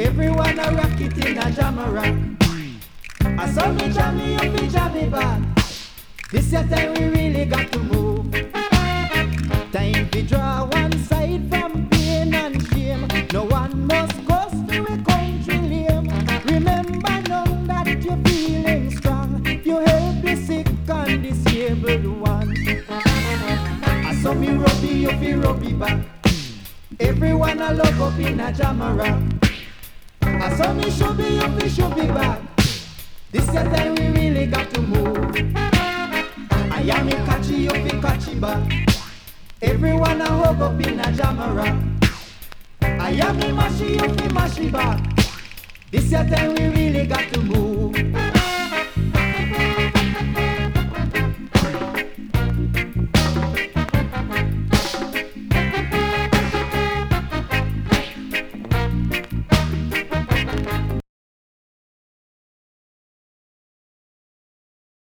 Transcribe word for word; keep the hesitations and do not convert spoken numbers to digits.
Everyone a rock it in a jammer. I saw me jam me up, me jam me back. This your time we really got to move. Time to draw one side from pain and shame. No one must go through a country lame. Remember now that you're feeling strong. You help the sick and disabled ones. I saw me rubby, you feel rubby back. Everyone a love up in a jammer. I saw me should be up, me should be back. This is the time we really got to move. I am me catchy up, me catchy back. Everyone a hug up in a jammer. I am me mashy up, me mashy back. This is the time we really got to move.